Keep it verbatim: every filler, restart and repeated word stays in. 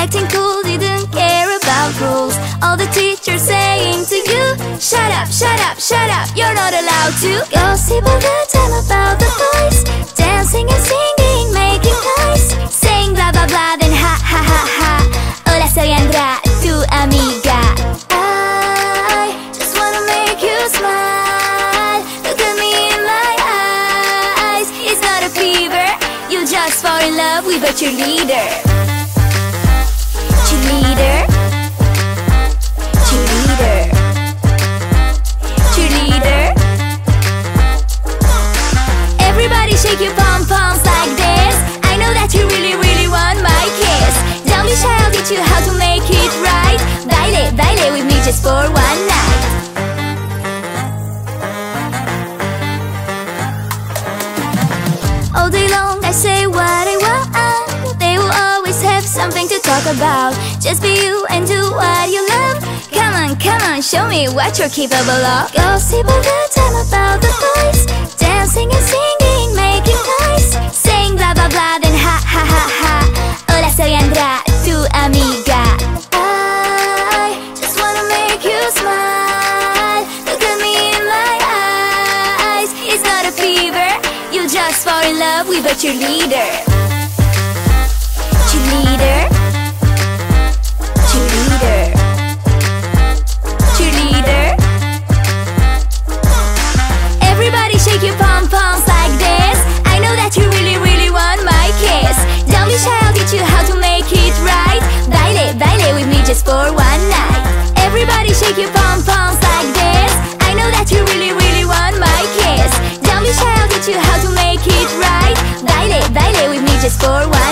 acting cool, didn't care about rules. All the teachers saying to you, shut up, shut up, shut up, you're not allowed to gossip all the time about the boys, dancing and singing, making noise, saying blah blah blah, then ha ha ha ha. Hola, soy Andrea, tu amiga. I just wanna make you smile. Look at me in my eyes. It's not a fever, you just fall in love with a cheerleader. Cheerleader, cheerleader, cheerleader. Everybody shake your pom-poms like this. I know that you really, really want my kiss. Don't be shy, I'll teach you how to make it right. Baile, baile with me just for one night. All day long I say what I want. They will always have something to talk about. Just be you and do what you love. Come on, come on, show me what you're capable of. Gossip all the time about the boys, dancing and singing, making noise, saying blah blah blah, then ha ha ha ha. Hola, soy Andrea, tu amiga. I just wanna make you smile. Look at me in my eyes. It's not a fever, you just fall in love with a cheerleader. Cheerleader, cheerleader, cheerleader. Everybody shake your pom-poms like this. I know that you really, really want my kiss. Don't be shy, I'll teach you how to make it right. Baile, baile with me just for one night. Everybody shake your pom-poms like this. I know that you really, really want my kiss. Don't be shy, I'll teach you how to make it right. Baile, baile with me just for one night.